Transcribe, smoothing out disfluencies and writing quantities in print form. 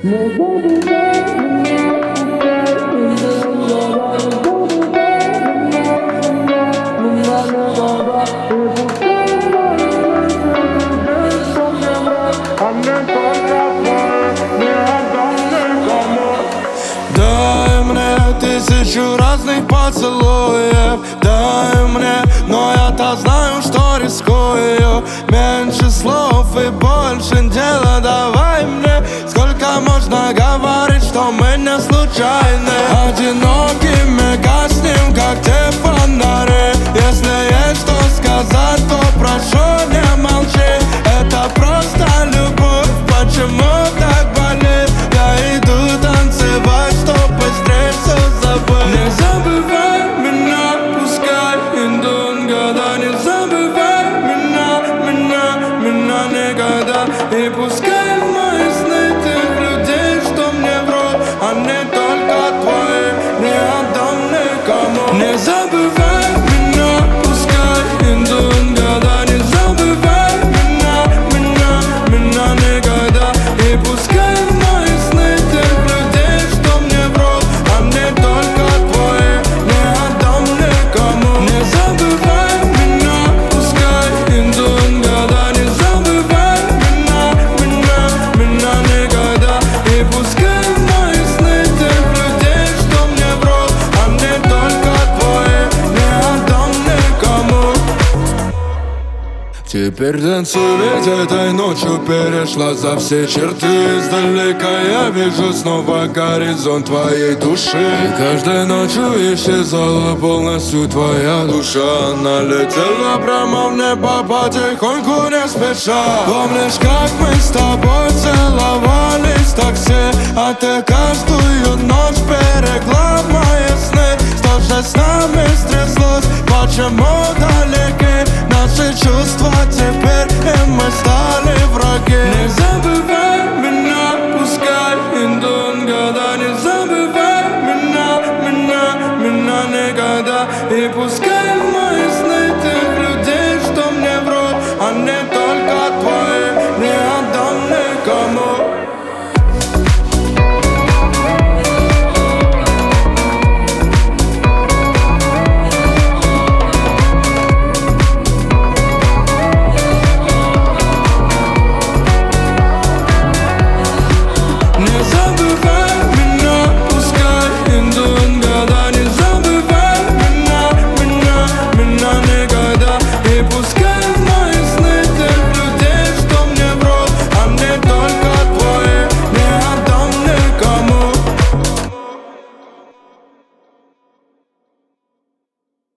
Дай мне тысячу разных поцелуев, дай мне, но я-то знаю, что рискую. Меньше слов и больше дела, давай мне. Сколько можно говорить, что мы не случайны? Одинокими гаснем, как те фонари. Если есть что сказать, то прошу, не молчи. Это просто любовь, почему так болит? Я иду танцевать, чтоб быстрее все забыть. Не забывай меня, пускай идут года. Не забывай меня никогда. И пускай в мои сны тех людей, что мне врут, а не только твои, не отдам никому. Не забывай меня, пускай идут года. Не забывай меня никогда. И пускай в мои сны тех людей, что мне врут, а не только твои, не отдам никому. Не забывай меня, пускай идут года. Не забывай меня никогда. И пускай в мои сны тех людей, что мне врут, а не только твои, не отдам никому. Теперь танцуй, ведь этой ночью перешла за все черты. Издалека я вижу снова горизонт твоей души. И каждой ночью исчезала полностью твоя душа. Она летела прямо в небо потихоньку, не спеша. Помнишь, как мы с тобой целовались в такси, а ты каждую ночь берегла мои сны. Что же с нами стряслось, почему далеки наши чувства теперь, и мы стали враги? Не забывай меня, пускай идут года. Не забывай меня никогда. И пускай